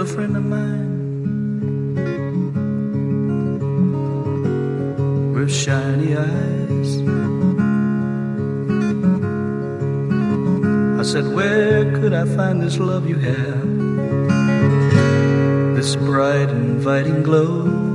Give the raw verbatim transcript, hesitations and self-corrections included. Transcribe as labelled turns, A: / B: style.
A: a friend of mine with shiny eyes. I said, where could I find this love you have, this bright, inviting glow?